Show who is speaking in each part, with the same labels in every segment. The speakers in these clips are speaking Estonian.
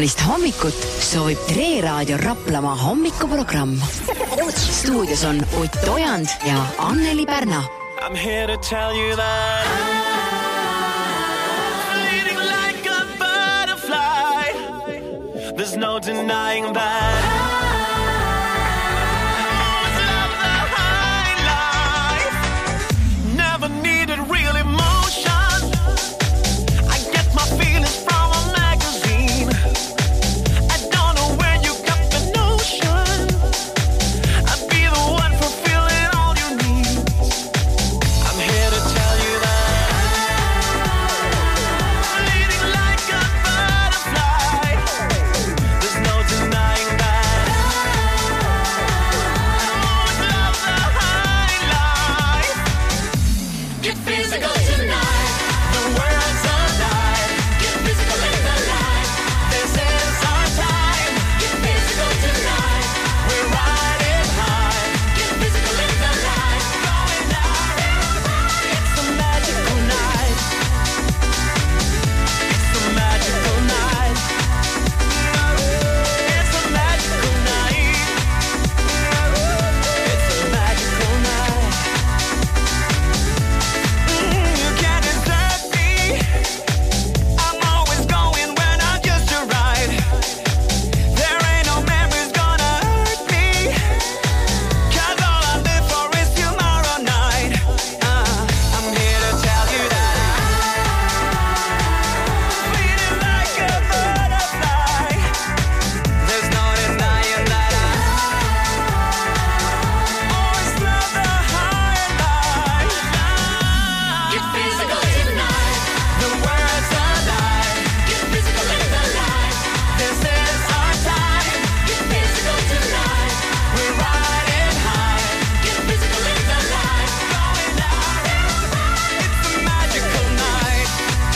Speaker 1: kaunist hommikut soovib Tre Raadio Raplamaa hommikuprogramm. Stuudios on Ott Ojand ja Anneli Pärna.
Speaker 2: I'm here to tell you that bleeding like a butterfly. There's no denying that. Always love the high life. Never needed real emotion. I get my feelings from a magazine. I don't know where you got the notion. I'd be the one fulfilling all your needs. I'm here to tell you that bleeding like a butterfly. There's no denying that. Always love the high life. Get physical tonight. The world's alive. Get physical in the light. This is our time. Get physical tonight. We're riding high. Get physical in the light. Going out. It's a magical night. It's a magical night. It's a magical night. It's a magical night. You can't desert me. I'm always going when I'm just a ride. There ain't no memories gonna hurt me. 'Cause all I live for is tomorrow night. I'm here to tell you that. Bleeding like a butterfly. There's no denying that. Always love the high life. Get physical tonight. The world's alive. Get physical in the light. This is our time. Get physical tonight. We're riding high. Get physical in the light. Going out. It's a magical night.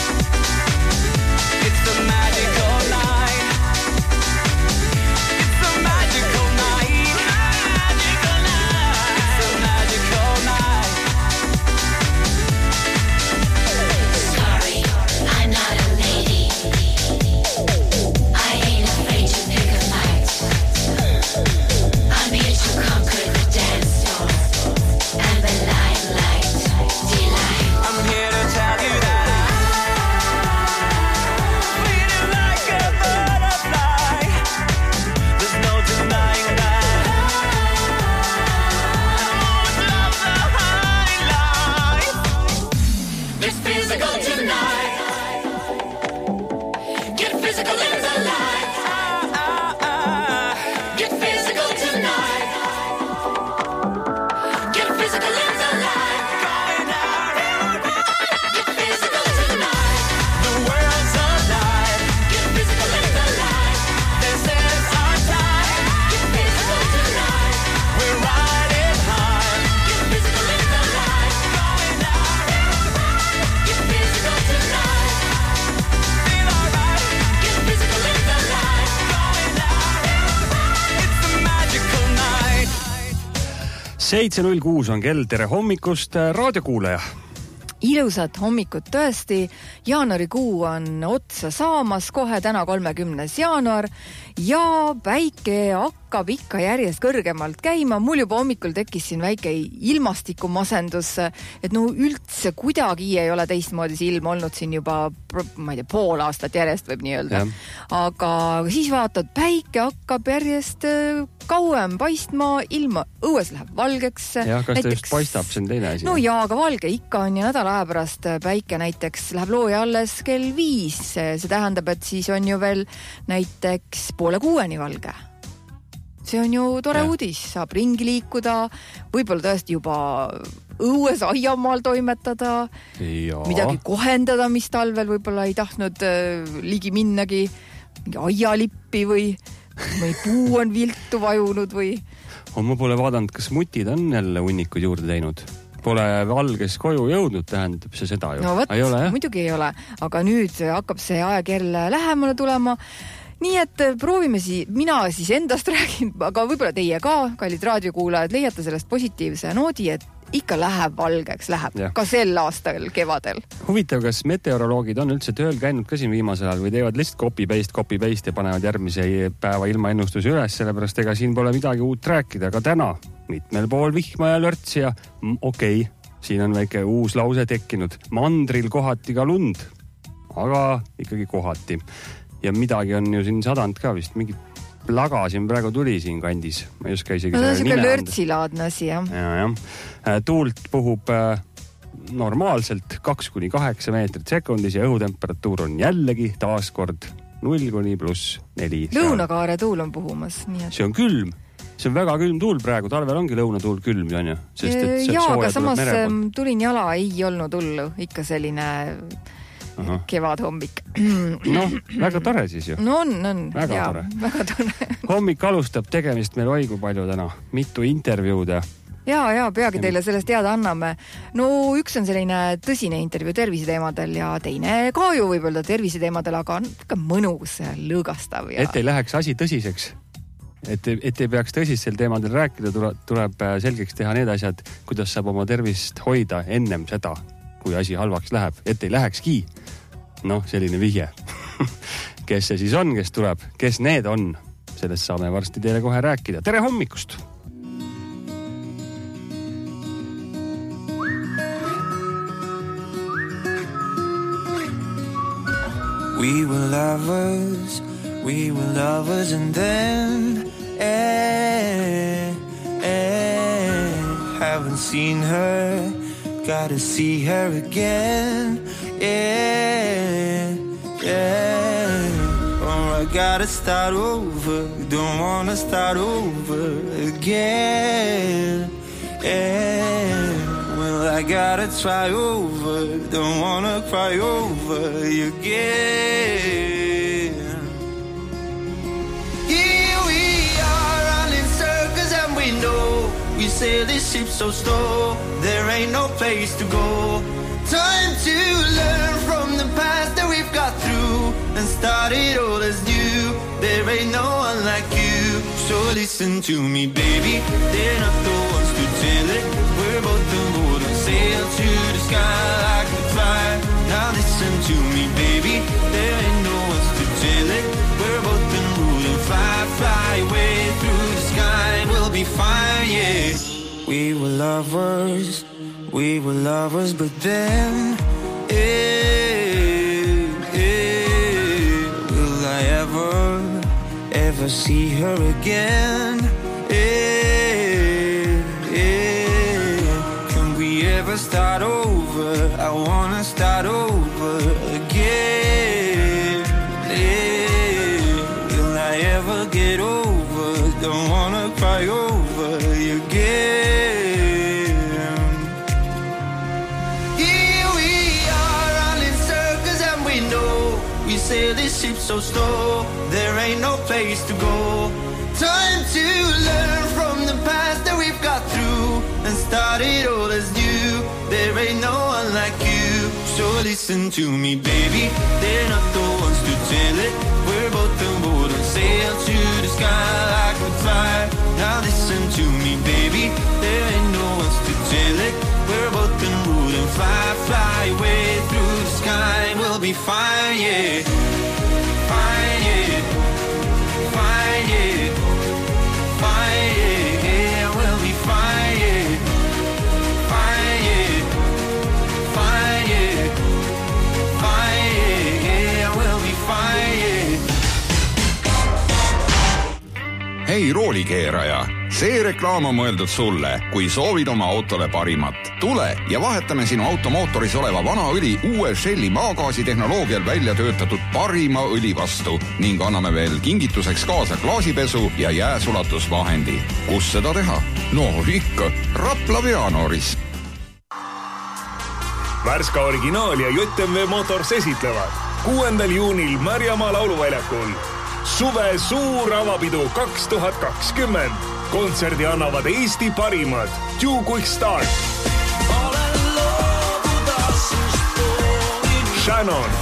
Speaker 2: It's a magical night. It's a magical night. Magical night. It's a magical night.
Speaker 3: Sorry, I'm not a lady. I ain't afraid to pick a fight. I'm here to conquer the dance floor and the limelight. Delight.
Speaker 2: I'm here to tell you that. Bleeding like a butterfly. There's no denying that. Always love the high life. Get physical tonight. Get physical in the light. Get physical tonight. Get physical in the light. Going out. Get physical tonight. The world's alive. Get physical in the light. This is our time. Get physical tonight. We're riding high. Get physical in the light. Going out. Get physical tonight. Feel alright. Get physical in the light. Going out. It's a magical night.
Speaker 4: 7.06 on kell, tere hommikust, raadiokuulaja.
Speaker 5: Ilusat hommikut tõesti. Jaanuarikuu on otsa saamas, kohe täna 30. jaanuar ja päike hakkab ikka järjest kõrgemalt käima. Mul juba hommikul tekkis siin väike ilmastikumasendus, et no üldse kuidagi ei ole teistmoodi see ilm olnud siin juba, ma ei tea, pool aastat järjest võib nii öelda. Aga siis vaatad, päike hakkab järjest kauem paistma, ilma õues läheb valgeks.
Speaker 4: Jah, kas ta just paistab, see on teine asi.
Speaker 5: No jaa, aga valge ikka on ja nädala aja pärast päike näiteks läheb looja alles kell 5. See tähendab, et siis on ju veel näiteks 5:30 valge. See on ju tore uudis, saab ringi liikuda, võib-olla tõesti juba õues aiamaal toimetada, midagi kohendada, mis talvel võib-olla ei tahtnud ligi minnagi, mingi aialippi või puu on viltu vajunud või...
Speaker 4: Ma pole vaadanud, kas mutid on jälle hunnikud juurde teinud. Pole valges koju jõudnud, tähendab see seda ju.
Speaker 5: No võt, muidugi ei ole, aga nüüd hakkab see aeg jälle lähemale tulema. Nii et proovime mina siis endast räägin, aga võib-olla teie ka, kallid raadiokuulajad, leiate sellest positiivse noodi, et ikka läheb valgeks, läheb
Speaker 4: Jah.
Speaker 5: ka sel aastal kevadel.
Speaker 4: Huvitav, kas meteoroloogid on üldse tööl käinud ka siin viimasel ajal või teevad lihtsalt copy-paste ja panevad järgmise päeva ilmaennustusi üles, sellepärast ega siin pole midagi uut rääkida, aga täna mitmel pool vihma ja lörtsi ja okei, siin on väike uus lause tekkinud. Mandril kohati ka lund, aga ikkagi kohati. Ja midagi on ju siin sadanud ka vist, mingit plaga siin praegu tuli siin kandis. Ma ei oska isegi
Speaker 5: no, see on lörtsilaadne asi, jah.
Speaker 4: Ja. Tuult puhub normaalselt 2-8 meetrit sekundis ja õhutemperatuur on jällegi taaskord 0-+4.
Speaker 5: Lõunakaare tuul on puhumas. Nii et...
Speaker 4: See on külm. See on väga külm tuul praegu. Talvel ongi lõunatuul külm, on ju? Sest, et
Speaker 5: jaa, aga samas tulin jala ei olnud hullu. Ikka selline... kevadhommik.
Speaker 4: noh, väga tore siis ju.
Speaker 5: No on.
Speaker 4: Väga
Speaker 5: jaa,
Speaker 4: tore.
Speaker 5: Väga tore.
Speaker 4: Hommik alustab tegemist meil oigu palju täna. Mitu intervjuud.
Speaker 5: Jaa, peagi teile sellest teada anname. No üks on selline tõsine intervjuu terviseteemadel ja teine ka ju võib-olla terviseteemadel, aga on mõnus, lõõgastav. Ja...
Speaker 4: Et ei läheks asi tõsiseks. Et ei peaks tõsisel teemadel rääkida, tuleb selgeks teha need asjad, kuidas saab oma tervist hoida ennem seda, kui asi halvaks läheb. Et ei lähekski. Noh, selline vihje. Kes see siis on, kes tuleb? Kes need on? Sellest saame varsti teile kohe rääkida. Tere hommikust!
Speaker 6: We were lovers and then haven't seen her, gotta see her again, or I gotta start over, don't wanna start over again, well I gotta try over, don't wanna cry over again. Here we are running circles and we know we sail this ship so slow, there ain't no place to go. Time to learn from the past that we've got through and start it all as new. There ain't no one like you, so listen to me, baby. They're not the ones to tell it. We're both aboard and sail to the sky like the fire. Now listen to me, baby. There ain't no ones to tell it. We're both aboard and fly away through the sky. We'll be fine, yeah. We were lovers, but then will I ever see her again? Can we ever start over? I wanna start over again. Will I ever get over? Don't wanna cry over again. We sail this ship so slow, there ain't no place to go. Time to learn from the past that we've got through and start it all as new. There ain't no one like you, so listen to me, baby. They're not the ones to tell it. We're both aboard and sail to the sky like the fire. Now listen to me, baby. There ain't no ones to tell it. We're both aboard and fly away through the sky. We'll be fine, yeah. Fine, yeah. Fine, yeah. Fine, yeah. We'll be fine, yeah. Fine, yeah. Fine, yeah. Fine, yeah. We'll be fine, yeah.
Speaker 7: Hei roolikeeraja, see reklaam on mõeldud sulle, kui soovid oma autole parimat. Tule ja vahetame sinu automootoris oleva vana õli uue Shelli maagaasi tehnoloogial välja töötatud parima õli vastu ning anname veel kingituseks kaasa klaasipesu ja jääsulatusvahendi. Kus seda teha? No ikka, Rapla Veanooris.
Speaker 8: Värska originaal ja JMV Motors esitlevad 6. juunil Marjamaa lauluväljakul suve suur avapidu 2020. Kontserdi annavad Eesti parimad Too Quick Start, Shannon,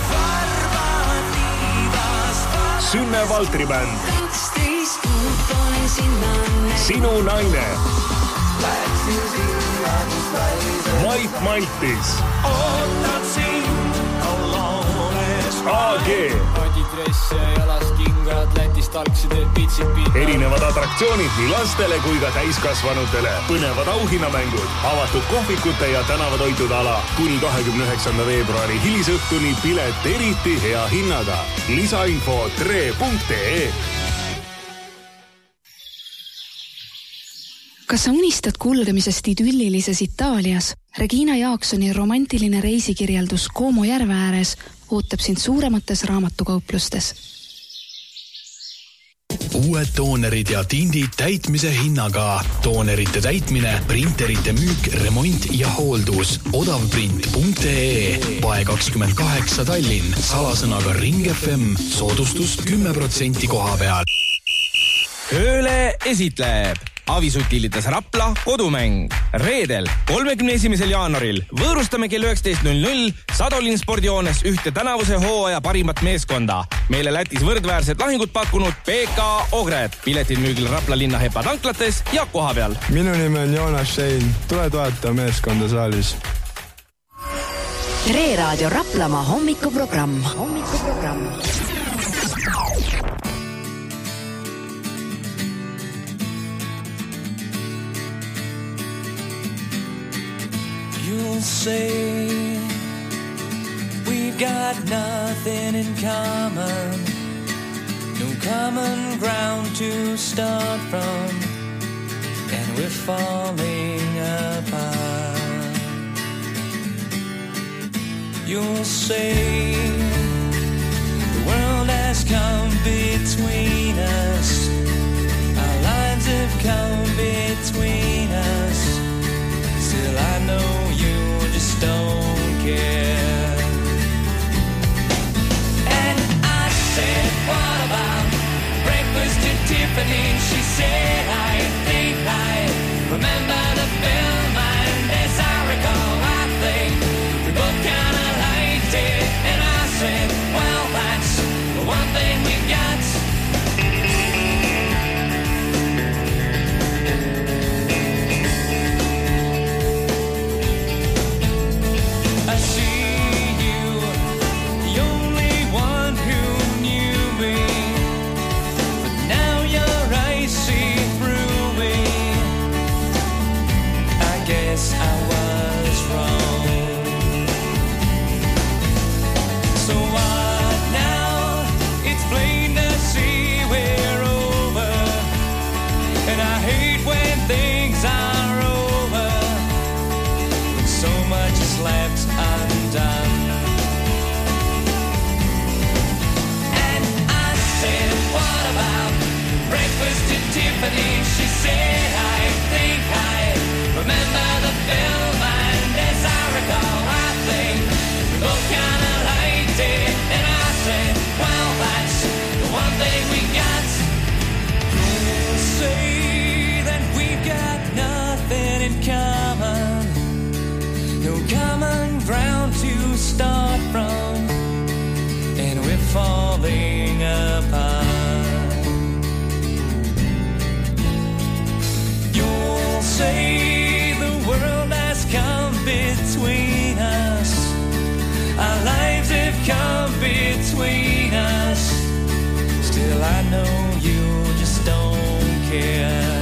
Speaker 8: Sünne Valtri bänd, Sinu naine, Mait Maltis.
Speaker 2: ootan sind aloones
Speaker 8: AG.
Speaker 9: Adidress ja jalas kingad, Lätist algsid pitsid.
Speaker 8: Erinevad atraktsioonid nii lastele kui ka täiskasvanutele. Põnevad auhinnamängud, avatud kohvikute ja tänavatoitude ala. Kuni 29. veebruari hilisõhtuni pilet eriti hea hinnaga. Lisainfo tre.ee.
Speaker 10: Kas sa unistad kulgemisest idüllilises Itaalias? Regina Jaaksoni romantiline reisikirjeldus Como järve ääres ootab sind suuremates raamatukauplustes.
Speaker 11: Uued toonerid ja tindid täitmise hinnaga. Toonerite täitmine, printerite müük, remont ja hooldus. Odavprint.ee. Pae 28 Tallinn. Salasõnaga Ring FM. Soodustus 10% koha peal.
Speaker 12: Ööle esitleb Avisutilitas Rapla kodumäng. Reedel 31. jaanuaril võõrustame kell 19.00 Sadolin spordijoones ühte tänavuse hooaja parimat meeskonda. Meile Lätis võrdväärsed lahingud pakkunud PK Ogred. Piletid müügil Rapla linna Hepa tanklates ja koha peal.
Speaker 13: Minu nimi on Joonas Šein. Tule toeta meeskonda saalis.
Speaker 1: Tre Raadio Raplamaa hommikuprogramm.
Speaker 2: You'll say we've got nothing in common, no common ground to start from, and we're falling apart. You'll say the world has come between us, our lives have come between us. Still I know you just don't care. And I said, what about breakfast at Tiffany? She said, I think I remember the film, and as I recall, I think we both kind of liked it. And I said, well, that's the one thing we got. I see you, the only one who knew me, but now your eyes see through me. I guess I was wrong. So what now? It's plain to see we're over, and I hate when things are over, when so much is left undone. And I said, what about breakfast at Tiffany? She said, I think I remember the film, and as I recall, I think we both kind of liked it. And I said, well, that's the one thing we got. You'll say that we've got nothing in common, no common ground to start from, and we're falling apart. You'll say the world has come between us, our lives have come between us. Still I know you just don't care.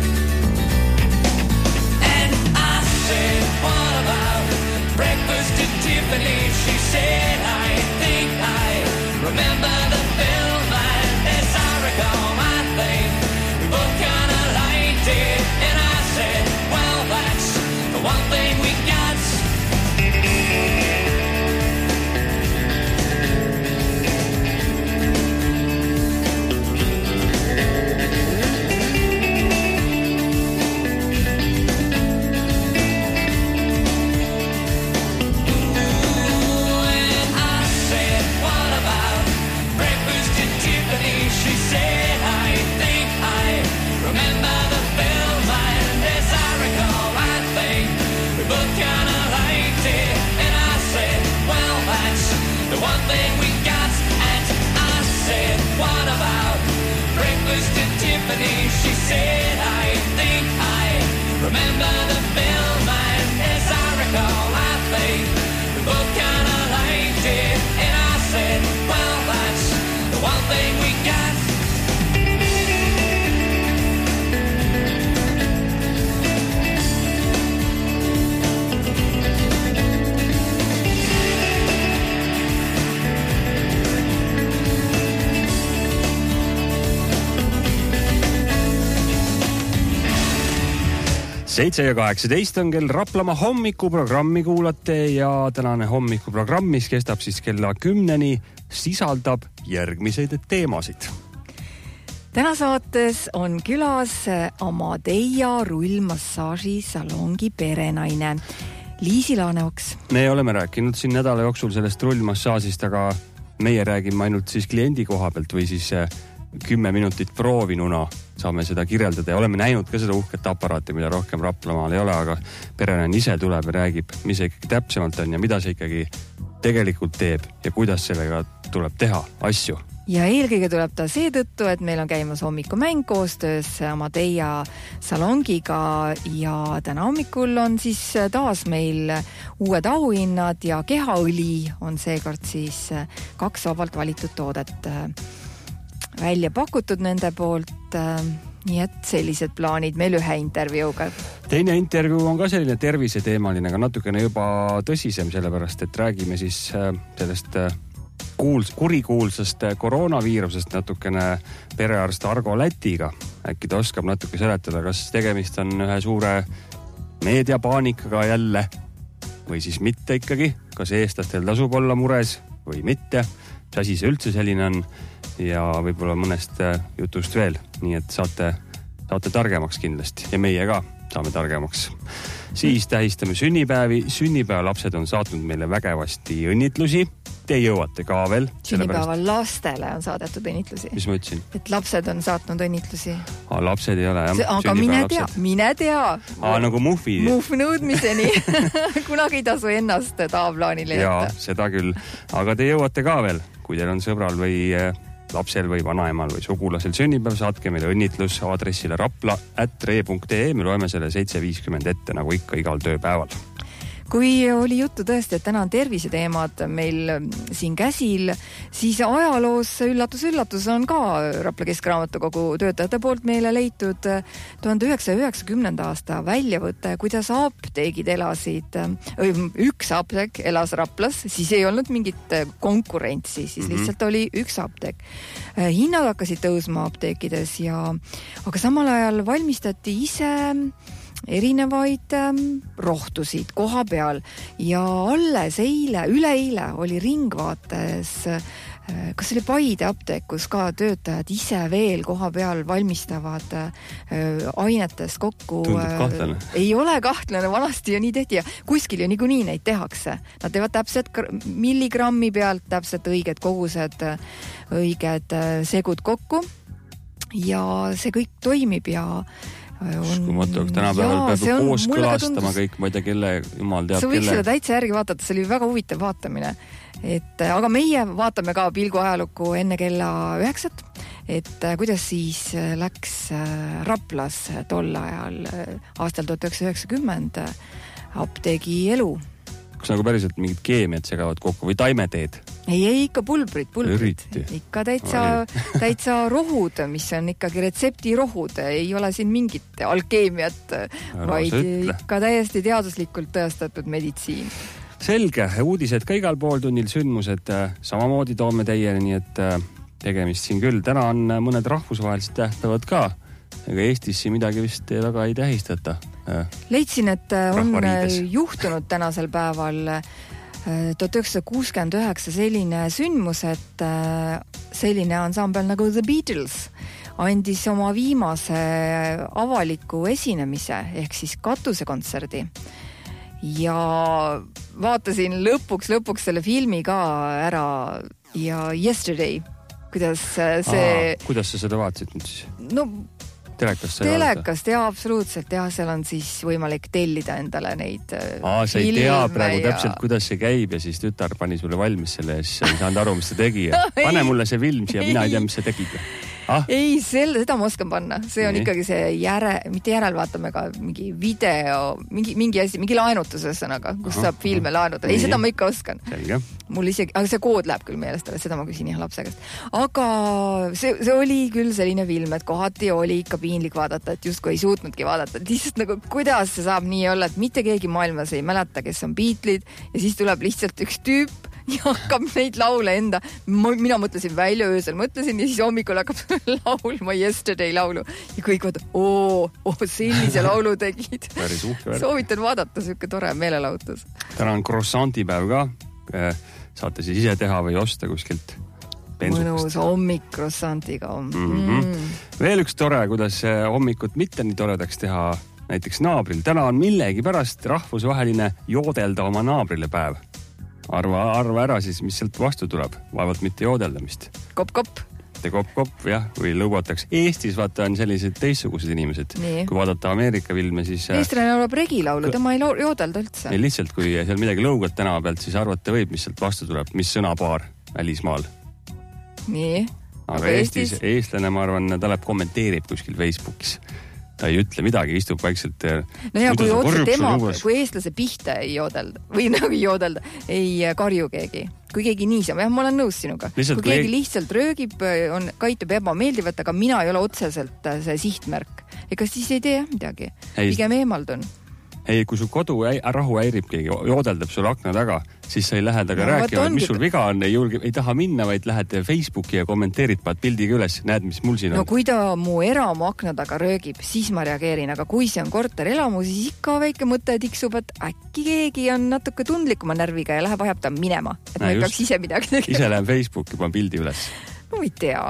Speaker 2: And I said, what about breakfast at Tiffany? She said, I think I remember the film, and as I recall, I think we both kind of liked it. And I said, well, that's the one thing we got. She said, I think I remember the film, and as I recall, I think we both kind of liked it. And I said, well, that's the one thing we got. And I said, what about breakfast at Tiffany? She said, I think I remember the film.
Speaker 4: 7:18 on kell Raplamaa hommikuprogrammi kuulate ja tänane hommikuprogramm, mis kestab siis kella 10-ni, sisaldab järgmiseid teemasid.
Speaker 5: Täna saates on külas Amadeia rullmassaaži salongi perenaine Liisi Laaneoks.
Speaker 4: Me oleme rääkinud siin nädala jooksul sellest rullmassaasist, aga meie räägime ainult siis kliendi koha pealt või siis 10 minutit proovinuna saame seda kirjeldada ja oleme näinud ka seda uhket aparaati, mida rohkem Raplamaal ei ole, aga perenaine ise tuleb ja räägib, mis see ikkagi täpsemalt on ja mida see ikkagi tegelikult teeb ja kuidas sellega tuleb teha asju.
Speaker 5: Ja eelkõige tuleb ta seetõttu, et meil on käimas hommikumäng koostöös Amadeia salongiga ja täna hommikul on siis taas meil uued auhinnad ja kehaõli on seekord siis 2 vabalt valitud toodet välja pakutud nende poolt. Nii et sellised plaanid meil ühe intervjuuga.
Speaker 4: Teine intervjuu on ka selline terviseteemaline, aga natukene juba tõsisem, sellepärast et räägime siis sellest kurikuulsast koroonaviirusest natukene perearst Argo Lätiga. Äkki ta oskab natuke seletada, kas tegemist on ühe suure meediapaanikaga jälle või siis mitte ikkagi, kas eestlastel tasub olla mures või mitte, mis asi see üldse selline on ja võib-olla mõnest jutust veel, nii et saate targemaks kindlasti ja meie ka saame targemaks. Siis tähistame sünnipäevi. Sünnipäevalapsed on saatnud meile vägevasti õnnitlusi. Te jõuate ka veel.
Speaker 5: Sünnipäeval lastele on saadetud õnnitlusi.
Speaker 4: Mis ma ütlesin?
Speaker 5: Et lapsed on saatnud õnnitlusi.
Speaker 4: Lapsed ei ole, jah.
Speaker 5: Aga mine tea.
Speaker 4: Nagu muhvi.
Speaker 5: Muhv nõudmiseni. Kunagi ei tasu ennast tavaplaanile jätta.
Speaker 4: Jaa, seda küll. Aga te jõuate ka veel, kui teil on sõbral või lapsel või vanaemal või sugulasel sünnipäev, saatke meile õnnitlus aadressile rapla@re.ee. Me loeme selle 7:50 ette, nagu ikka igal tööpäeval.
Speaker 5: Kui oli juttu tõesti, et täna on terviseteemad meil siin käsil, siis ajaloos üllatus on ka Rapla Keskraamatukogu töötajate poolt meile leitud 1990. aasta väljavõte, kuidas apteegid elasid. Üks apteek elas Raplas, siis ei olnud mingit konkurentsi, siis lihtsalt oli üks apteek. Hinnad hakkasid tõusma apteekides aga samal ajal valmistati ise erinevaid rohtusid koha peal ja alles üleeile oli Ringvaates, kas oli Paide apteek, kus ka töötajad ise veel koha peal valmistavad ainetest kokku.
Speaker 4: Tundub kahtlane.
Speaker 5: Ei ole kahtlane, vanasti ju nii tehti ja kuskil ju niikuinii neid tehakse. Nad teevad täpselt milligrammi pealt täpselt õiged kogused, õiged segud kokku ja see kõik toimib ja
Speaker 4: uskumatu, tänapäeval peab koos külastama kõik, ma ei tea, kelle jumal teab.
Speaker 5: Sa võiks seda täitsa järgi vaadata, see oli väga huvitav vaatamine. Aga meie vaatame ka pilgu ajalukku enne kella 9, et kuidas siis läks Raplas tol ajal aastal 1990 apteegi elu.
Speaker 4: Kas nagu päriselt mingid keemiad segavad kokku või taimeteed?
Speaker 5: Ei, ikka pulbrid. Ikka täitsa rohud, mis on ikkagi retseptirohud. Ei ole siin mingit alkeemiat, vaid ikka täiesti teaduslikult tõestatud meditsiin.
Speaker 4: Selge, uudised ka igal pool tunnil, sündmused samamoodi toome teieni, nii et tegemist siin küll. Täna on mõned rahvusvahelised tähtpäevad ka, aga Eestis siin midagi vist väga ei tähistata.
Speaker 5: Leidsin, et on juhtunud tänasel päeval 1969 selline sündmus, et selline ansambel nagu The Beatles andis oma viimase avaliku esinemise ehk siis katusekontserdi ja vaatasin lõpuks selle filmi ka ära ja Yesterday, kuidas see...
Speaker 4: Kuidas sa seda vaatasid nüüd siis?
Speaker 5: No
Speaker 4: telekast,
Speaker 5: jaa, absoluutselt, jah, seal on siis võimalik tellida endale neid
Speaker 4: sa ei tea praegu täpselt, kuidas see käib ja siis tütar pani sulle valmis selle ja siis sa ei saanud aru, mis ta tegi. Pane mulle see film siia, mina ei tea, mis sa tegid.
Speaker 5: Ei, seda ma oskan panna. See on ikkagi see mitte järelvaatame ka mingi video, mingi asi, mingi laenutus ühesõnaga, kus saab filme laenuda. Ei, seda ma ikka oskan.
Speaker 4: Selge.
Speaker 5: Mul isegi, aga see kood läheb küll meelest, seda ma küsin jah lapse käest. Aga see oli küll selline film, et kohati oli ikka piinlik vaadata, et justkui ei suutnudki vaadata. Lihtsalt nagu, kuidas see saab nii olla, et mitte keegi maailmas ei mäleta, kes on Beatleid ja siis tuleb lihtsalt üks tüüp ja hakkab neid laule enda. Mina mõtlesin välja öösel, mõtlesin ja siis hommikul hakkab laulma Yesterday laulu. Ja kõik vaatavad, sellise laulu tegid. Soovitan vaadata, selline tore meelelahutus.
Speaker 4: Täna on croissantipäev ka. Saate siis ise teha või osta kuskilt bensukast.
Speaker 5: Mõnus hommik croissantiga.
Speaker 4: Veel üks tore, kuidas hommikut mitte nii toredaks teha näiteks naabril. Täna on millegi pärast rahvusvaheline joodelda oma naabrile päev. Arva ära siis, mis sealt vastu tuleb. Vaevalt mitte joodeldamist.
Speaker 5: Kopp-kopp.
Speaker 4: Kopp-kopp, jah, või lõugataks. Eestis vaata on sellised teistsugused inimesed.
Speaker 5: Nii.
Speaker 4: Kui vaadata Ameerika filme, siis...
Speaker 5: Eestlane laulab regilaulu, tema ei joodelda üldse.
Speaker 4: Ei, lihtsalt, kui seal midagi lõugad tänava pealt, siis arvata võib, mis sealt vastu tuleb, mis sõnapaar välismaal.
Speaker 5: Nii.
Speaker 4: Aga eestlane, ma arvan, ta läheb kommenteerib kuskil Facebookis. Ta ei ütle midagi, istub vaikselt.
Speaker 5: No ja kui otse tema, kui eestlase pihta ei joodelda, või nagu ei joodelda, ei karju keegi. Kui keegi niisama, jah, ma olen nõus sinuga. Kui keegi lihtsalt röögib, kaitub ebameeldivat, aga mina ei ole otseselt see sihtmärk. Ega siis ei tee midagi. Pigem eemaldun. Ei, kui su kodu rahu häirib keegi, joodeldab sul akna taga, siis sa ei lähe taga rääkima, mis sul viga on, ei taha minna, vaid lähed Facebooki ja kommenteerid, paad pildiga üles, näed, mis mul siin on. No kui ta mu eramu akna taga röögib, siis ma reageerin, aga kui see on korter elamu, siis ikka väike mõte tiksub, et äkki keegi on natuke tundlikuma närviga ja läheb ajab ta minema, et ma ei peaks ise midagi tegema. Ise lähen Facebooki, panen pildi üles. No ei tea.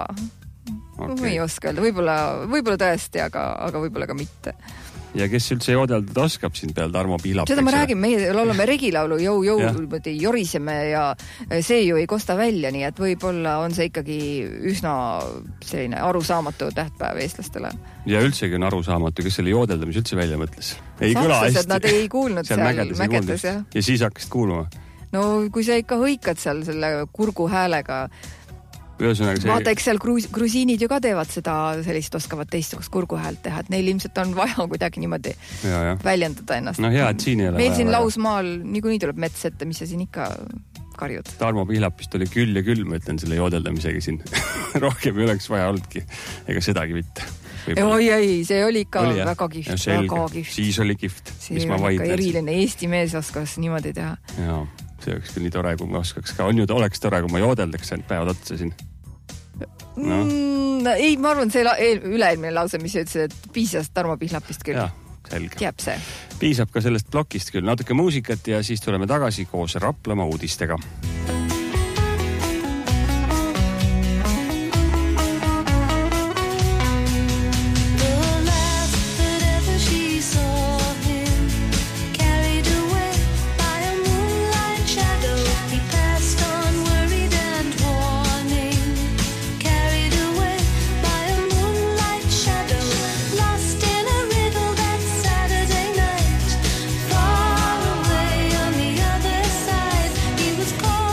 Speaker 5: Ma ei oska öelda, võib-olla tõesti, aga võib-olla ka mitte. Ja kes üldse joodeldada oskab siin peal Tarmo Pihlap? Seda ma räägin, meie laulame regilaulu, joriseme ja see ju ei kosta välja, nii et võib-olla on see ikkagi üsna selline arusaamatu tähtpäev eestlastele. Ja üldsegi on arusaamatu, kes selle joodeldamise üldse välja mõtles. Ei kõla hästi. Sakslased nad ei kuulnud seal mägedes, jah. Ja siis hakkasid kuuluma? No kui sa ikka hõikad seal selle kurgu häälega. Vaata, eks seal grusiinid ju ka teevad seda, sellist oskavad teistsugust kurguhäält teha, et neil ilmselt on vaja kuidagi niimoodi väljendada ennast. No hea, et siin ei ole meil siin lausmaal niikuinii tuleb mets ette, mis sa siin ikka karjud. Tarmo Pihlapist oli küll ja küll, ma ütlen selle joodeldamisega siin. Rohkem ei oleks vaja oldki, ega sedagi mitte. Ei, see oli ikka väga kihvt. Siis oli kihvt. Siis oli ikka eriline Eesti mees oskas niimoodi teha. Jaa, see oleks küll nii tore, kui ma oskaks ka. On ju, oleks tore, kui ma joodeldaks ainult päevad otsa siin. No. Ei, ma arvan, see üle-eelmine lause, mis ütles, et piisas Tarmo Pihlapist küll. Jah, selge. Jääb see. Piisab ka sellest plokist küll. Natuke muusikat ja siis tuleme tagasi koos Raplamaa uudistega.
Speaker 14: Call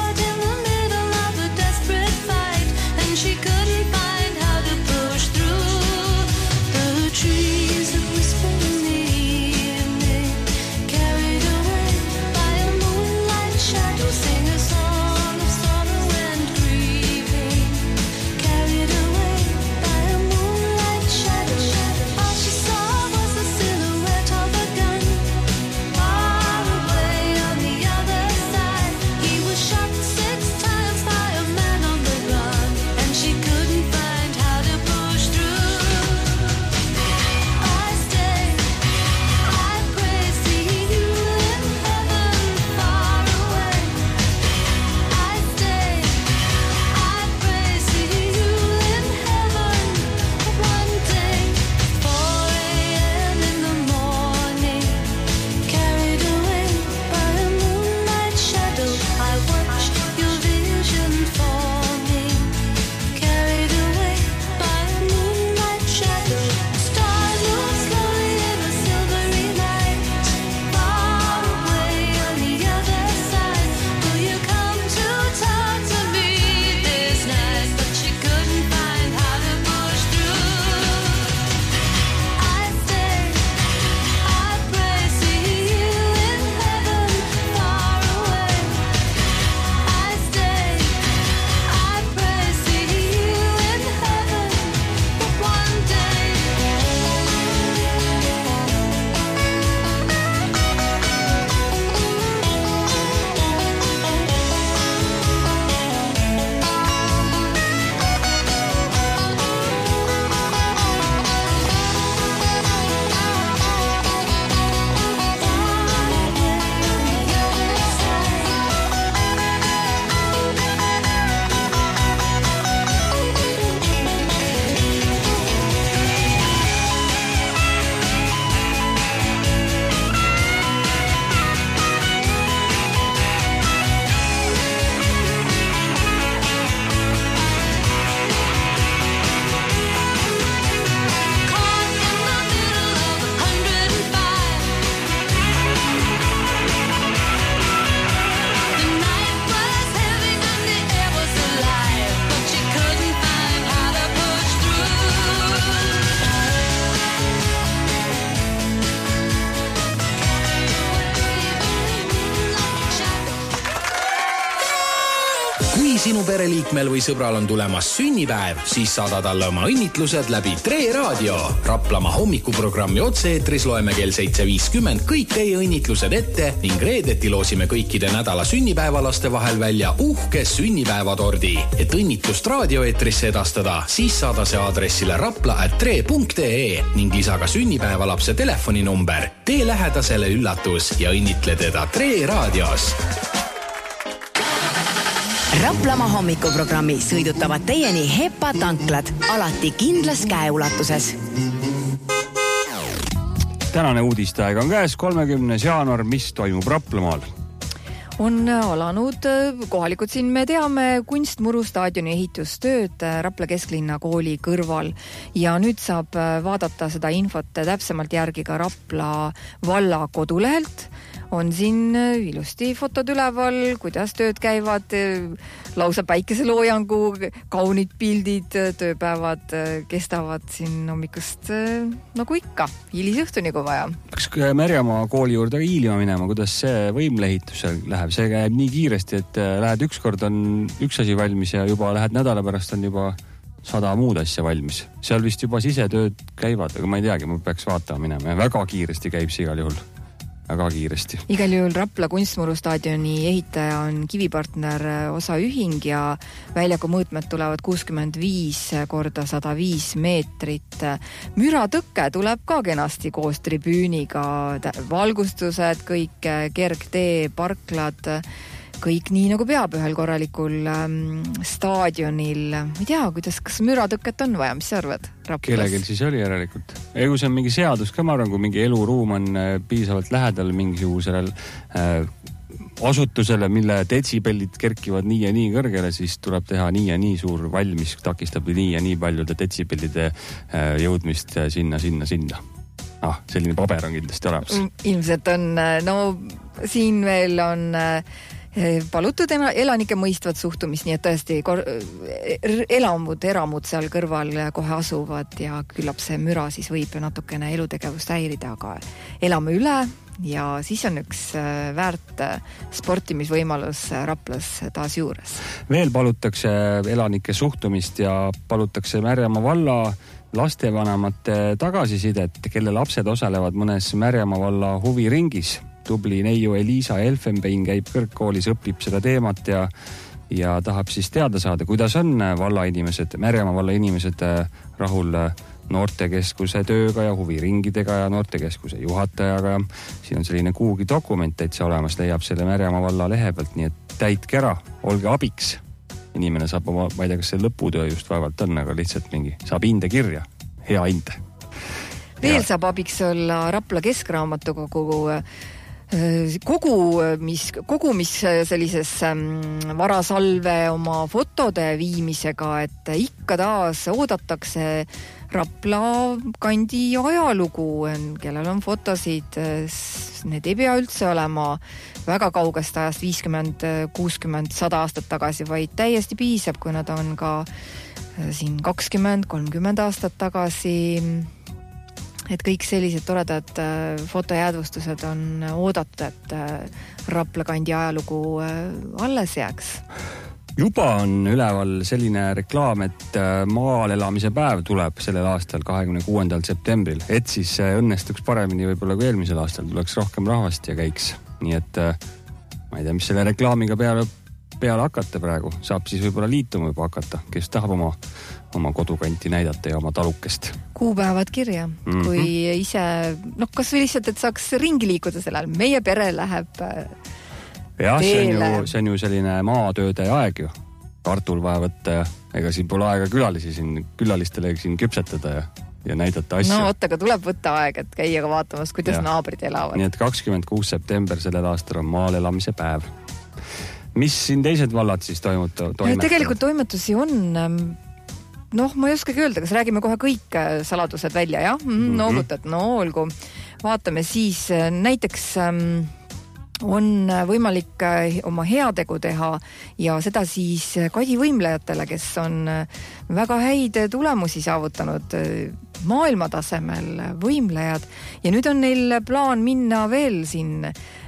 Speaker 11: kui sinu pereliikmel või sõbral on tulemas sünnipäev, siis saada talle oma õnnitlused läbi Tre Raadio. Raplamaa hommikuprogrammi otse-eetris loeme kell 7.50 kõik teie õnnitlused ette ning reedeti loosime kõikide nädala sünnipäevalaste vahel välja uhke sünnipäevatordi. Et õnnitlust raadioeetrisse edastada, siis saada see aadressile rapla@tre.ee ning lisa ka sünnipäevalapse telefoninumber. Tee lähedasele üllatus ja õnnitle teda Tre Raadios.
Speaker 1: Raplamaa hommikuprogrammi sõidutavad teieni HEPA tanklad, alati kindlas käeulatuses.
Speaker 4: Tänane uudisteaeg on käes, 30. jaanuar, mis toimub Raplamaal?
Speaker 5: On alanud kohalikud siin, me teame, Kunstmuru staadioni ehitustööd Rapla kesklinna kooli kõrval ja nüüd saab vaadata seda infot täpsemalt järgi ka Rapla valla kodulehelt. On siin ilusti fotod üleval, kuidas tööd käivad, lausa päikeseloojangu, kaunid pildid, tööpäevad kestavad siin hommikust nagu ikka, hilisõhtuni kui vaja.
Speaker 4: Kas Märjamaa kooli juurde hiilima minema, kuidas see võimleehitusel läheb? See käib nii kiiresti, et lähed ükskord on üks asi valmis ja juba lähed nädala pärast on juba 100 muud asja valmis. Seal vist juba sisetööd käivad, aga ma ei teagi, ma peaks vaatama minema ja väga kiiresti käib see igal juhul. Väga kiiresti.
Speaker 5: Igal juhul Rapla Kunstmuru staadioni ehitaja on Kivipartner osaühing ja väljaku mõõtmed tulevad 65 korda 105 meetrit. Müratõkke tuleb ka kenasti koos tribüüniga, valgustused, kõik kergtee, parklad, kõik nii nagu peab ühel korralikul staadionil. Ma ei tea, kas müratõket on vaja, mis sa arvad?
Speaker 4: Kellegel siis oli järelikult. Kui see on mingi seadus ka, ma arvan, kui mingi eluruum on piisavalt lähedal mingisugusele asutusele, mille detsibellid kerkivad nii ja nii kõrgele, siis tuleb teha nii ja nii suur valmis, takistab nii ja nii paljude detsibellide jõudmist sinna. Selline paber on kindlasti olemas.
Speaker 5: Ilmselt on, siin veel on palutud elanike mõistvat suhtumist, nii et tõesti eramud seal kõrval kohe asuvad ja küllap see müra siis võib natukene elutegevust häirida, aga elame üle ja siis on üks väärt sportimisvõimalus Raplas taas juures.
Speaker 4: Veel palutakse elanike suhtumist ja palutakse Märjamaa valla lastevanemate tagasisidet, kelle lapsed osalevad mõnes Märjamaa valla huviringis. Tubli neiu Elisa Elfenbein käib kõrgkoolis, õpib seda teemat ja tahab siis teada saada, kuidas on Märjamaa valla inimesed rahul noortekeskuse tööga ja huviringidega ja noortekeskuse juhatajaga. Siin on selline kuugi dokument täitsa olemas, leiab selle Märjamaa valla lehe pealt, nii et täitke ära, olge abiks. Inimene saab oma, ma ei tea, kas see lõputöö just vaevalt on, aga lihtsalt saab hinde kirja, hea hinde.
Speaker 5: Veel saab abiks olla Rapla keskraamatukogu mis sellises varasalve oma fotode viimisega, et ikka taas oodatakse Rapla kandi ajalugu, kellel on fotosid, need ei pea üldse olema väga kaugest ajast 50, 60, 100 aastat tagasi, vaid täiesti piisab, kui nad on ka siin 20, 30 aastat tagasi. Et kõik sellised toredad fotojäädvustused on oodatud, et Rapla kandi ajalugu alles jääks.
Speaker 4: Juba on üleval selline reklaam, et maal elamise päev tuleb sellel aastal 26. septembril, et siis õnnestuks paremini võib-olla kui eelmisel aastal, tuleks rohkem rahvast ja käiks. Nii et ma ei tea, mis selle reklaamiga peale hakata praegu, saab siis võib-olla liituma juba hakata, kes tahab oma kodukanti näidata ja oma talukest.
Speaker 5: Kuupäevad kirja, kui ise, kas või lihtsalt, et saaks ringi liikuda sellel, meie pere läheb
Speaker 4: jah, see on ju selline maatööde aeg ju. Kartul vaja võtta ja ega siin pole aega külalistele siin küpsetada ja näidata asju.
Speaker 5: No oota, aga tuleb võtta aeg, et käia ka vaatamas, kuidas naabrid elavad.
Speaker 4: Nii et 26. september sellel aastal on maal elamise päev. Mis siin teised vallad siis toimetavad?
Speaker 5: Tegelikult toimetusi on, ma ei oskagi öelda, kas räägime kohe kõik saladused välja, jah? Noogutad, olgu. Vaatame siis, näiteks on võimalik oma heategu teha ja seda siis kadivõimlejatele, kes on väga häid tulemusi saavutanud maailmatasemel võimlejad ja nüüd on neil plaan minna veel siin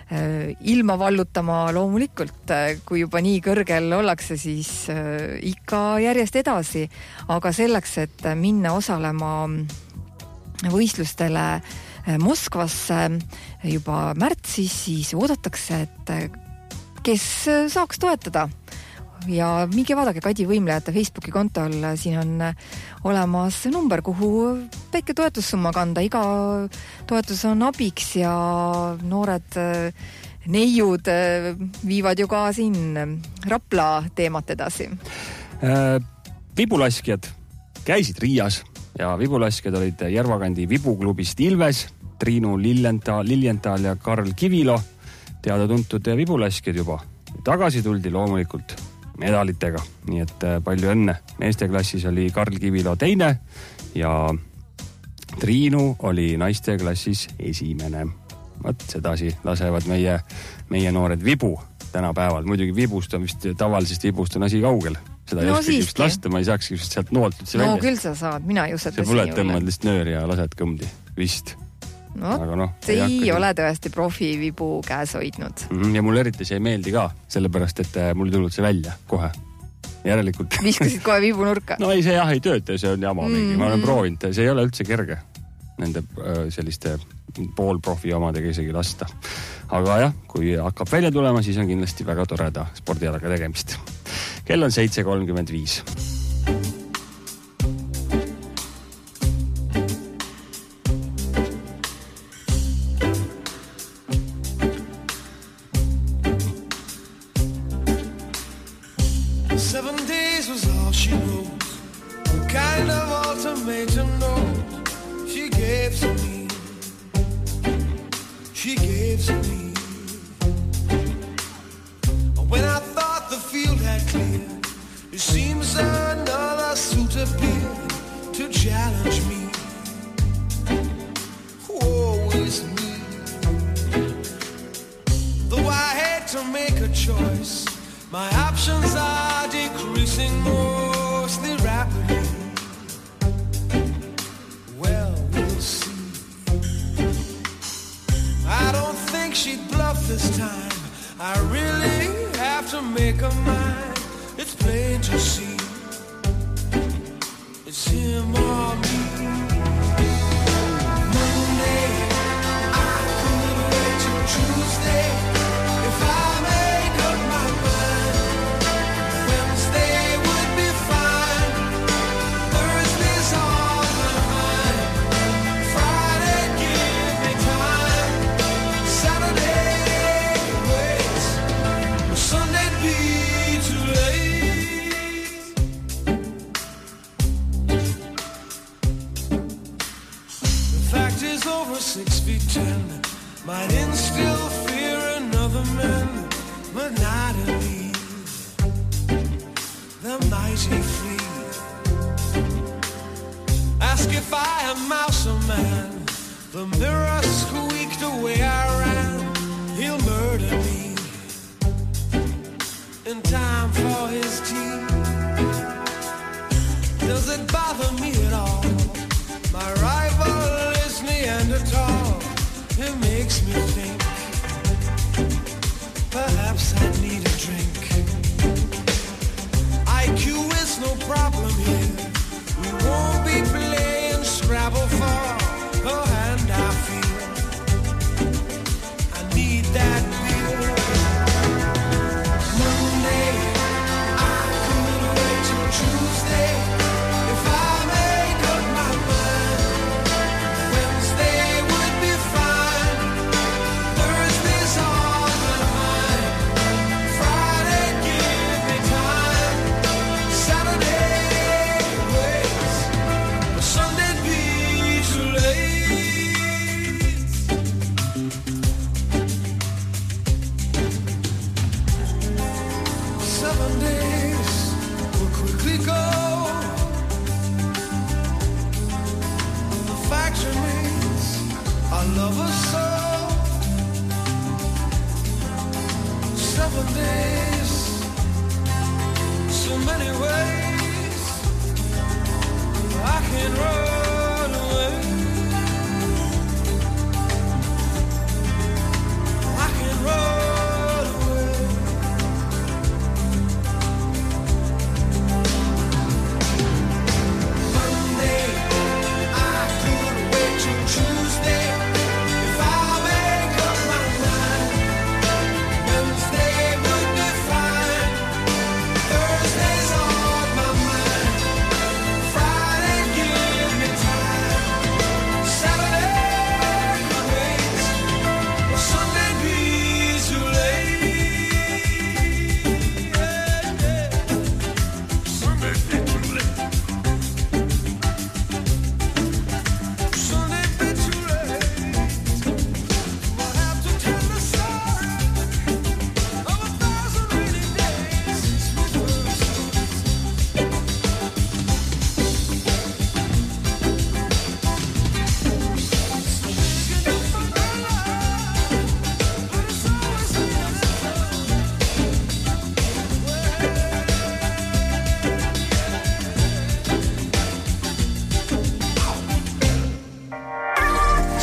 Speaker 5: ilma vallutama loomulikult, kui juba nii kõrgel ollakse, siis ikka järjest edasi. Aga selleks, et minna osalema võistlustele Moskvasse juba märtsis, siis oodatakse, et kes saaks toetada. Ja minge vaadake Kadi Võimlejate Facebooki kontol, siin on olemas number, kuhu väike toetussumma kanda. Iga toetus on abiks ja noored neiud viivad ju ka siin Rapla teemat edasi.
Speaker 4: Vibulaskjad käisid Riias ja vibulaskjad olid Järvakandi vibuklubist Ilves, Triinu Liljenthal ja Karl Kivilo, teada-tuntud vibulaskjad juba. Tagasi tuldi loomulikult medalitega, nii et palju õnne. Meeste klassis oli Karl Kivilo teine ja Triinu oli naiste klassis esimene. Võt sedasi lasevad meie noored vibu tänapäeval. Muidugi vibust on vist, tavalisest vibust on asi kaugel. Seda ei oskagi vist lasta, ma ei saakski vist sealt noolt üldse välja.
Speaker 5: No küll sa saad, mina ei useta
Speaker 4: see pole, tõmbad lihtsalt nööri ja lased kõmdi, vist.
Speaker 5: No, ei ole tõesti profi vibu käes hoidnud.
Speaker 4: Ja mul eriti see ei meeldi ka, sellepärast, et mul tulnud see välja kohe. Järelikult.
Speaker 5: Viskasid kohe vibu nurka?
Speaker 4: No ei, see jah ei tööta, see on jama mingi. Ma olen proovinud, see ei ole üldse kerge nende selliste poolprofi omadega isegi lasta. Aga jah, kui hakkab välja tulema, siis on kindlasti väga toreda spordialaga tegemist. Kell on 7:35.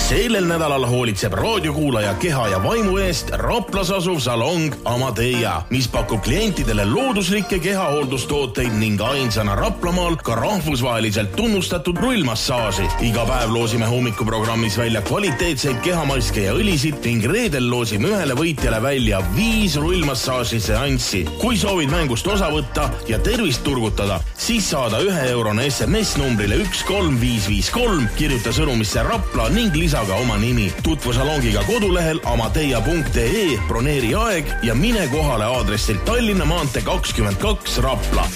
Speaker 14: Sellel nädalal hoolitseb raadiokuulaja keha ja vaimu eest Raplas asuv salong Amadeia, mis pakub klientidele looduslikke kehahooldustooteid ning ainsana Raplamaal ka rahvusvaheliselt tunnustatud rullmassaaži. Iga päev loosime hommikuprogrammis välja kvaliteetseid kehamaske ja õlisid ning reedel loosime ühele võitjale välja 5 rullmassaaži seanssi. Kui soovid mängust osa võtta ja tervist turgutada, siis saada €1 SMS numbrile 13553, kirjuta sõnumisse Rapla ning lisaga oma nimi. Tutvu salongiga kodulehel amadeia.ee, broneeri aeg ja mine kohale aadressil Tallinna maantee 22 Rapla.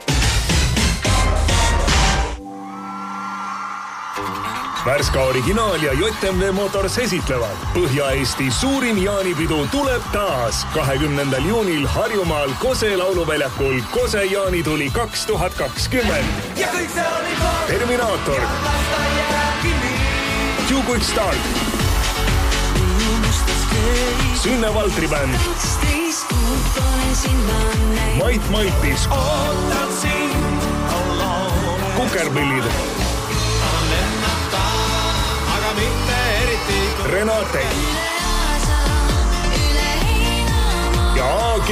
Speaker 8: Värska originaal ja JMV Motors esitlevad. Põhja-Eesti suurim jaanipidu tuleb taas 20. juunil Harjumaal Kose lauluväljakul Kose jaanituli 2020. Terminaator, Too Quick Start, Sünne Valtri bänd, Mait Maitis, Kukerpillid, Renate ja AG.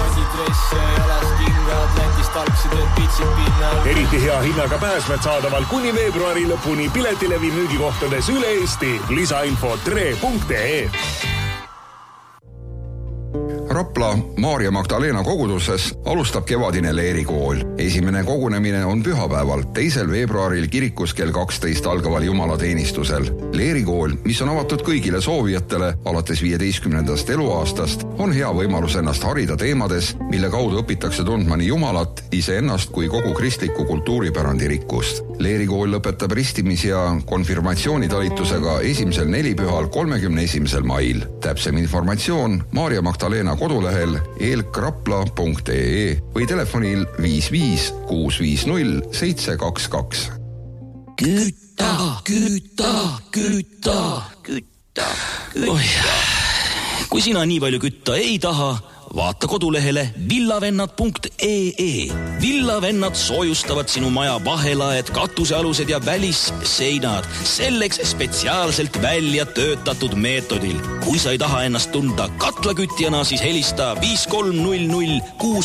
Speaker 8: Eriti hea hinnaga pääsmed saadaval kuni veebruari lõpuni piletilevi müügikohtades üle Eesti. Lisainfo tre.ee.
Speaker 7: Rapla Maarja Magdalena koguduses alustab kevadine leerikool. Esimene kogunemine on pühapäeval, 2. veebruaril kirikus kell 12 algaval jumalateenistusel. Leerikool, mis on avatud kõigile soovijatele alates 15. eluaastast, on hea võimalus ennast harida teemades, mille kaudu õpitakse tundma nii Jumalat, iseennast kui kogu kristliku kultuuripärandi rikkust. Leerikool lõpetab ristimis- ja konfirmatsioonitalitusega 1. nelipühal 31. mail. Täpsem informatsioon Maarja Magdalena kodulehel elkrapla.ee või telefonil 55 650 722.
Speaker 15: Kütta. Kui sina nii palju kütta ei taha, vaata kodulehele villavennad.ee. Villavennad soojustavad sinu maja vahelaed, katusealused ja välisseinad. Selleks spetsiaalselt välja töötatud meetodil. Kui sa ei taha ennast tunda katlakütjana, siis helista 5300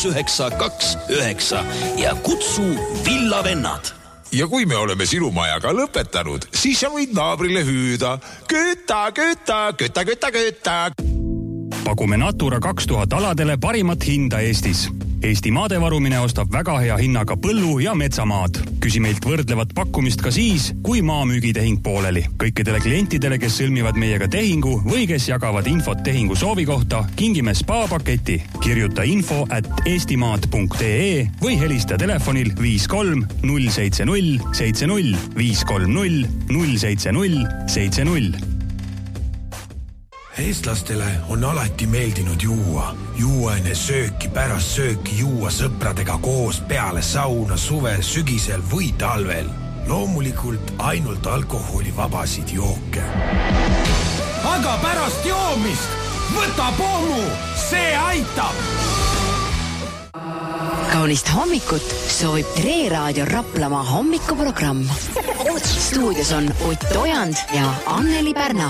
Speaker 15: 6929 ja kutsu Villavennad.
Speaker 16: Ja kui me oleme sinu majaga lõpetanud, siis sa võid naabrile hüüda. Kütta.
Speaker 4: Pakume Natura 2000 aladele parimat hinda Eestis. Eesti maadevarumine ostab väga hea hinnaga põllu- ja metsamaad. Küsi meilt võrdlevat pakkumist ka siis, kui maamüügitehing pooleli. Kõikidele klientidele, kes sõlmivad meiega tehingu või kes jagavad infot tehingu soovi kohta, kingime spa-paketi. Kirjuta info@eestimaad.ee või helista telefonil 53 070 70 530 070 70.
Speaker 17: Eestlastele on alati meeldinud juua enne sööki, pärast sööki juua sõpradega koos peale sauna suvel, sügisel või talvel. Loomulikult ainult alkoholivabasid jooke. Aga pärast joomist võta pommu, see aitab!
Speaker 1: Kaunist hommikut soovib Tre Raadio Raplamaa hommikuprogramm. Stuudios on Ott Ojand ja Anneli Pärna.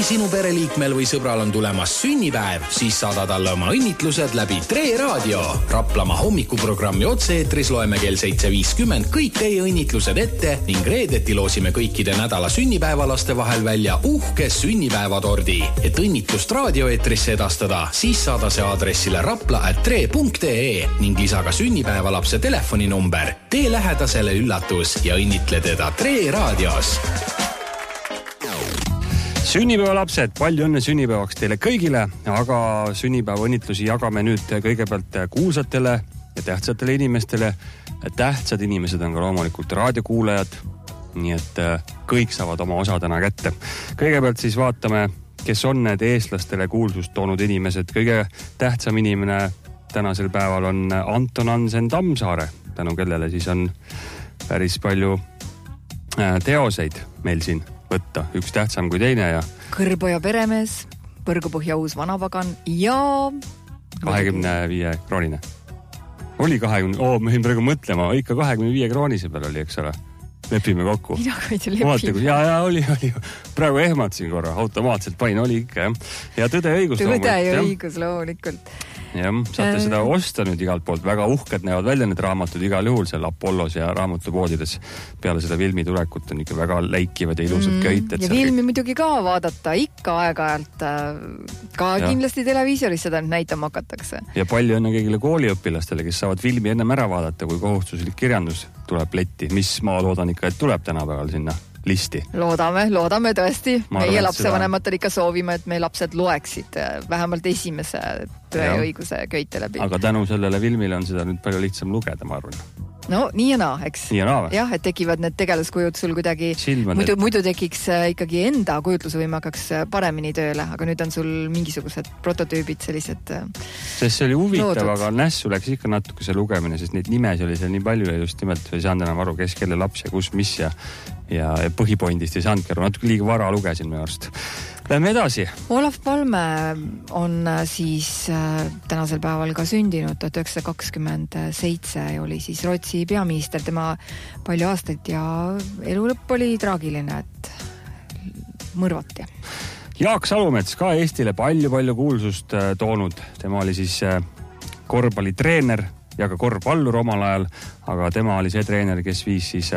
Speaker 11: sinu pereliikmel või sõbral on tulemas sünnipäev, siis saada talle oma õnnitlused läbi Tre Raadio. Raplamaa hommikuprogrammi otse-eetris loeme kell 7.50 kõik teie õnnitlused ette ning reedeti loosime kõikide nädala sünnipäevalaste vahel välja uhke sünnipäevatordi. Et õnnitlust raadioeetrisse edastada, siis saada see aadressile rapla@tre.ee ning lisa ka sünnipäevalapse telefoninumber. Tee lähedasele üllatus ja õnnitle teda Tre Raadios.
Speaker 4: Sünnipäevalapsed, palju õnne sünnipäevaks teile kõigile, aga sünnipäeva õnnitlusi jagame nüüd kõigepealt kuulsatele ja tähtsatele inimestele. Tähtsad inimesed on ka loomulikult raadiokuulajad, nii et kõik saavad oma osa täna kätte. Kõigepealt siis vaatame, kes on need eestlastele kuulsust toonud inimesed. Kõige tähtsam inimene tänasel päeval on Anton Hansen Tammsaare, tänu kellele siis on päris palju teoseid meil siin võtta, üks tähtsam kui teine ja
Speaker 5: Kõrboja peremees, Põrgupõhja uus vanapagan ja
Speaker 4: 25 kroonine. Oli 20, ma võin praegu mõtlema, ikka 25 kroonise peal oli, eks ole. Lepime kokku.
Speaker 5: Mina ka ei lepime.
Speaker 4: Ja oli. Praegu ehmatasin korra, automaatselt pain, oli ikka, jah. Ja tõde ja õigus loomulikult.
Speaker 5: Tõde ja õigus loomulikult.
Speaker 4: Jah, saate seda osta nüüd igalt poolt. Väga uhked näevad välja need raamatud igal juhul seal Apollos ja raamatupoodides. Peale seda filmi tulekut on ikka väga läikivad ja ilusad köited.
Speaker 5: Ja filmi muidugi ka vaadata ikka aeg-ajalt. Ka kindlasti televiisoris seda näitama hakatakse.
Speaker 4: Ja palju õnne kõigile kooliõpilastele, kes saavad filmi ennem ära vaadata, kui kohustuslik kirjandus tuleb letti. Mis ma loodan ikka, et tuleb tänapäeval sinna listi.
Speaker 5: Loodame tõesti. Meie lapsevanematele ikka soovime, et meie lapsed loeksid vähemalt esimese Tõe ja õiguse köite läbi.
Speaker 4: Aga tänu sellele filmile on seda nüüd palju lihtsam lugeda, ma arvan.
Speaker 5: No nii ja naa, eks?
Speaker 4: Nii ja naa või?
Speaker 5: Jah, et tekivad need tegelaskujud sul kuidagi, muidu tekiks ikkagi enda kujutlusvõime hakkaks paremini tööle, aga nüüd on sul mingisugused prototüübid sellised
Speaker 4: sest see oli huvitav, aga nässu läks ikka natuke see lugemine, sest neid nimesi oli seal nii palju ja just nimelt ei saanud enam aru, kes kelle laps ja kus, mis ja põhipointist ei saanudki aru, natuke liiga vara lugesin minu arust. Lähme edasi.
Speaker 5: Olaf Palme on siis tänasel päeval ka sündinud, 1927 oli siis Rootsi peaminister, tema palju aastaid ja elu lõpp oli traagiline, et mõrvati.
Speaker 4: Jaak Salumets ka Eestile palju kuulsust toonud, tema oli siis korvpallitreener ja ka korvpallur omal ajal, aga tema oli see treener, kes viis siis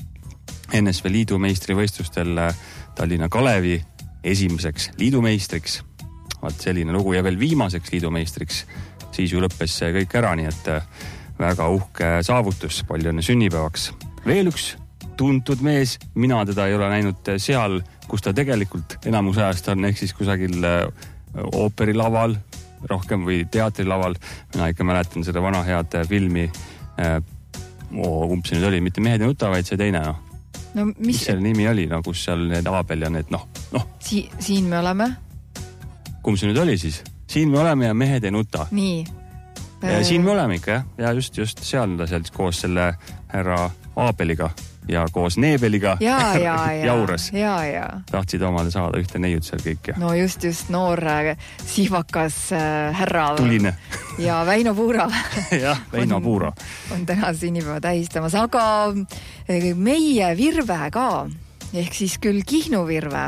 Speaker 4: NSV liidu meistrivõistlustel Tallinna Kalevi esimeseks liidumeistriks. Vaat selline lugu ja veel viimaseks liidumeistriks. Siis ju lõppes see kõik ära, nii et väga uhke saavutus, palju õnne sünnipäevaks. Veel üks tuntud mees, mina teda ei ole näinud seal, kus ta tegelikult enamus ajast on, ehk siis kusagil ooperilaval rohkem või teatrilaval. Mina ikka mäletan seda vana head filmi, kumb see nüüd oli, mitte Mehed ja nuta, vaid see teine,
Speaker 5: No,
Speaker 4: mis selle nimi oli, kus seal need Aabel ja need,
Speaker 5: Siin me oleme.
Speaker 4: Kumb see nüüd oli siis? Siin me oleme ja Mehed ei nuta.
Speaker 5: Nii.
Speaker 4: Siin me oleme ikka, jah. Ja just seal koos selle härra Aabeliga ja koos Neebeliga jauras.
Speaker 5: Ja.
Speaker 4: Tahtsid omale saada ühte neiut seal kõik.
Speaker 5: No just noor sihvakas härra.
Speaker 4: Tuline.
Speaker 5: Ja Väino Puura.
Speaker 4: Jah, Väino Puura.
Speaker 5: On täna sünnipäeva tähistamas, aga meie Virve ka, ehk siis küll Kihnu Virve.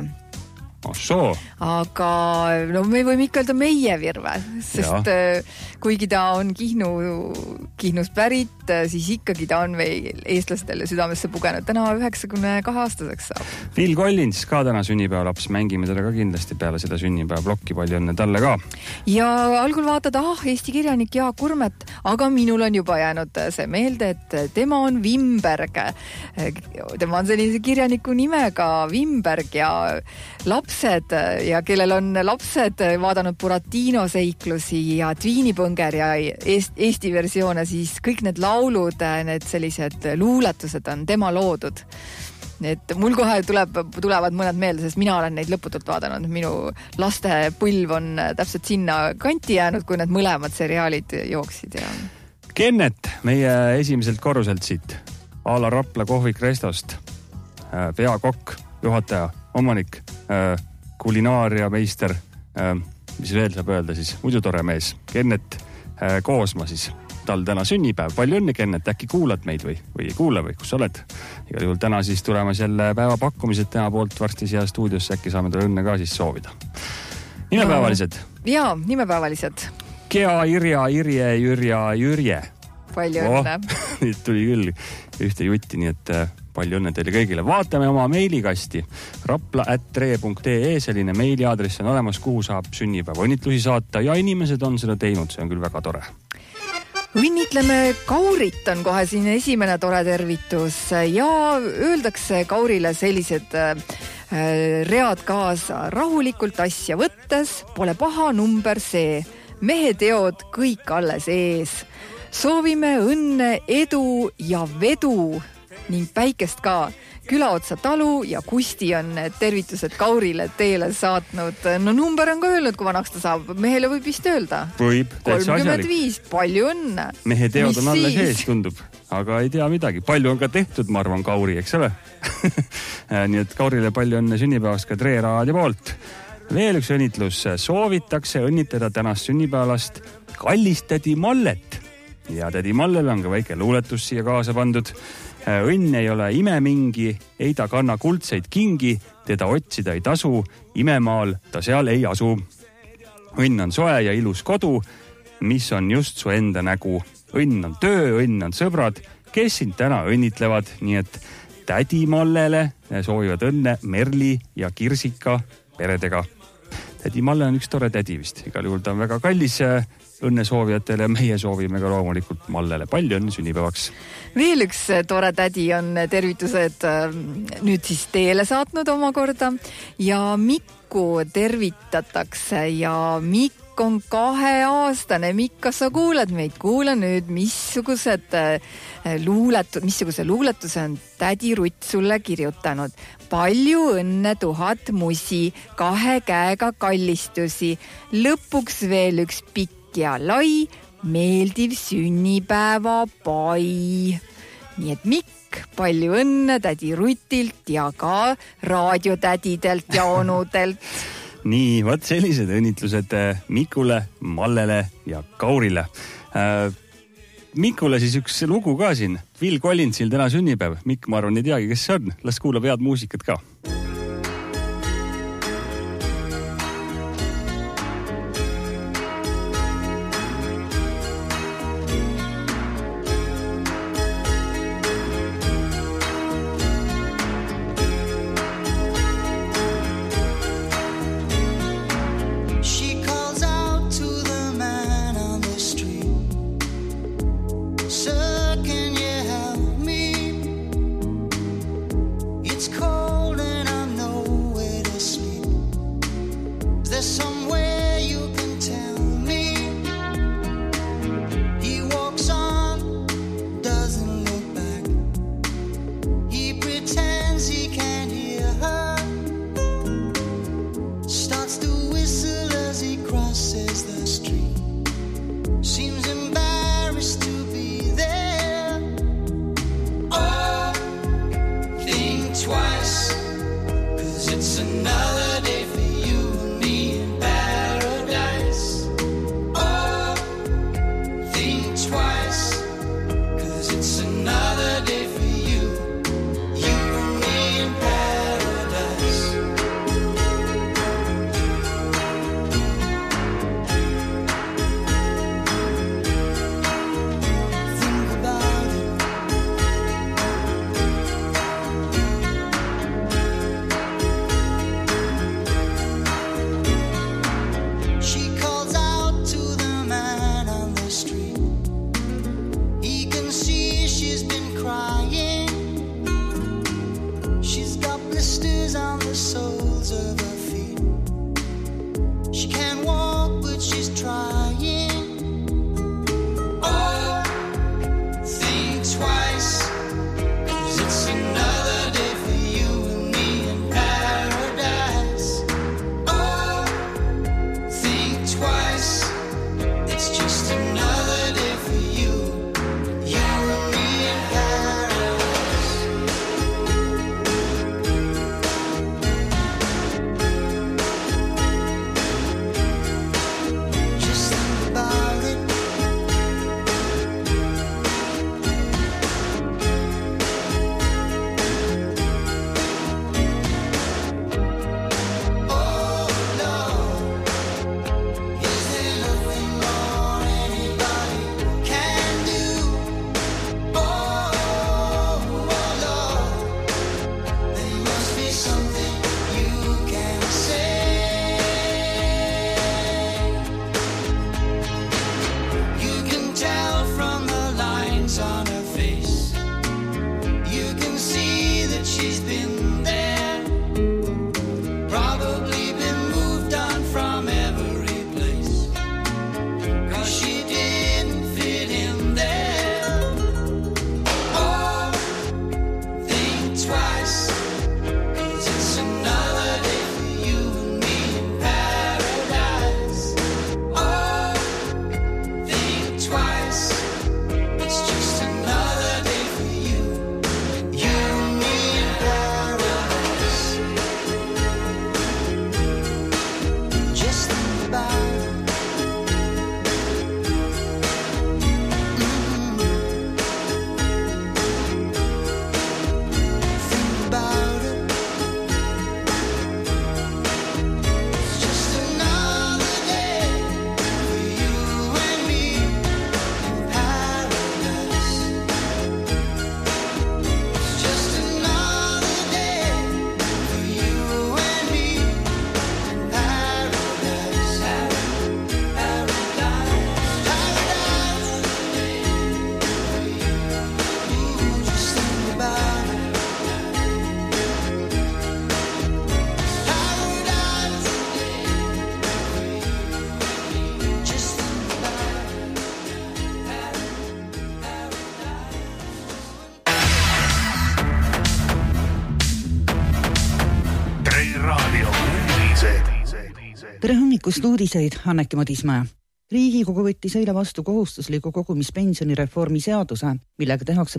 Speaker 5: Aga me võime ikka öelda meie Virve, sest kuigi ta on Kihnust pärit, siis ikkagi ta on meil eestlastele südamesse pugenud. Täna 92 aastaseks saab.
Speaker 4: Phil Collins ka täna sünnipäevalaps, mängime teda ka kindlasti peale seda sünnipäevablokki, palju õnne talle ka.
Speaker 5: Ja algul vaatad, Eesti kirjanik Jaak Kurmet, aga minul on juba jäänud see meelde, et tema on Wimberg. Tema on sellise kirjaniku nimega Wimberg ja lapsed ja kellel on lapsed vaadanud Buratino seiklusi ja Tviinipõnger ja Eesti versioone, siis kõik need laulud, need sellised luuletused on tema loodud. Et mul kohe tulevad mõned meelde, sest mina olen neid lõputult vaadanud. Minu laste põlv on täpselt sinna kanti jäänud, kui need mõlemad seriaalid jooksid. Ja...
Speaker 4: Kennet meie esimeselt korruselt siit, a la Rapla kohvik Restost, peakokk, juhataja, omanik, kulinaaria meister, mis veel saab öelda siis, muidu tore mees, Kennet Koosma siis. tal täna sünnipäev. Palju õnne, Kennet, äkki kuulad meid või ei kuule või kus sa oled? Igal juhul täna siis tulemas jälle päeva pakkumised tema poolt varsti siia stuudiosse, äkki saame talle õnne ka siis soovida. Nimepäevalised.
Speaker 5: Jaa, nimepäevalised.
Speaker 4: Gea, Irja, Irje, Jürja, Jürje.
Speaker 5: Palju õnne.
Speaker 4: Nüüd tuli küll ühte jutti, nii et palju õnne teile kõigile. Vaatame oma meilikasti rapla@tre.ee, selline meiliaadress on olemas, kuhu saab sünnipäeva õnnitlusi saata ja inimesed on seda teinud, see on küll väga tore.
Speaker 5: Õnnitleme Kaurit on kohe siin esimene tore tervitus ja öeldakse Kaurile sellised read kaasa. Rahulikult asja võttes, pole paha number see. Mehe teod kõik alles ees. Soovime õnne, edu ja vedu ning päikest ka. Külaotsa talu ja Kusti on tervitused Kaurile teele saatnud. No number on ka öelnud, kui vanaks ta saab. Mehele võib vist öelda.
Speaker 4: Võib,
Speaker 5: 35, palju õnne.
Speaker 4: Mehe teod on alles ees, tundub. Aga ei tea midagi. Palju on ka tehtud, ma arvan, Kauri, eks ole? Nii et Kaurile palju õnne sünnipäevast ka Tre Raadio poolt. Veel üks õnnitlus. Soovitakse õnnitleda tänast sünnipäevast kallist tädi Mallet. Ja tädi Mallel on ka väike luuletus siia kaasa pandud. Õnn ei ole imemingi, ei ta kanna kuldseid kingi, teda otsida ei tasu, imemaal ta seal ei asu. Õnn on soe ja ilus kodu, mis on just su enda nägu. Õnn on töö, õnn on sõbrad, kes sind täna õnnitlevad, nii et tädi Mallele soovivad õnne Merli ja Kirsika peredega. Tädi Malle on üks tore tädi vist, igal juhul ta on väga kallis õnnesoovijatele, meie soovime ka loomulikult Mallele palju õnne sünnipäevaks.
Speaker 5: Veel üks tore tädi on tervitused nüüd siis teele saatnud omakorda ja Mikku tervitatakse ja Mikk on 2-aastane. Mikk, kas sa kuuled meid? Kuule nüüd, missuguse luuletuse on tädi Rutt sulle kirjutanud. Palju õnne 1000 musi, 2 käega kallistusi, lõpuks veel üks pikk ja lai, meeldiv sünnipäeva pai. Nii et Mikk, palju õnne tädi Rutilt ja ka raadiotädidelt ja onudelt.
Speaker 4: Nii, võt sellised õnnitlused Mikule, Mallele ja Kaurile. Mikule siis üks lugu ka siin. Phil Collinsil täna sünnipäev. Mikk, ma arvan, ei teagi, kes see on. Las kuulab head muusikat ka.
Speaker 6: Crying
Speaker 18: Tere hommikust uudiseid, Anneki Madismäe. Riigikogu võttis eile vastu kohustusliku kogumispensionireformi seaduse, millega tehakse